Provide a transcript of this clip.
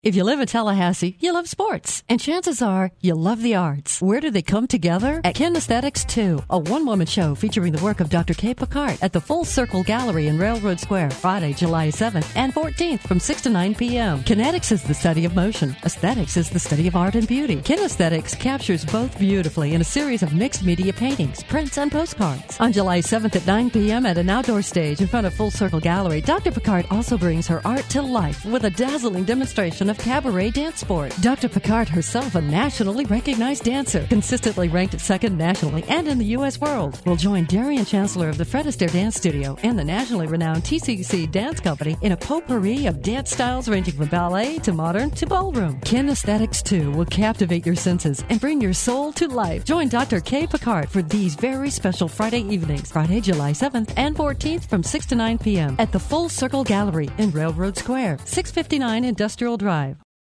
If you live in Tallahassee, you love sports. And chances are you love the arts. Where do they come together? At Kinesthetics 2, a one-woman show featuring the work of Dr. Kay Picard at the Full Circle Gallery in Railroad Square, Friday, July 7th and 14th from 6 to 9 p.m. Kinetics is the study of motion. Aesthetics is the study of art and beauty. Kinesthetics captures both beautifully in a series of mixed media paintings, prints, and postcards. On July 7th at 9 p.m. at an outdoor stage in front of Full Circle Gallery, Dr. Picard also brings her art to life with a dazzling demonstration of cabaret dance sport. Dr. Picard, herself a nationally recognized dancer, consistently ranked second nationally and in the U.S. world, will join Darian Chancellor of the Fred Astaire Dance Studio and the nationally renowned TCC Dance Company in a potpourri of dance styles ranging from ballet to modern to ballroom. Kinesthetics 2 will captivate your senses and bring your soul to life. Join Dr. Kay Picard for these very special Friday evenings, Friday, July 7th and 14th from 6 to 9 p.m. at the Full Circle Gallery in Railroad Square, 659 Industrial Drive.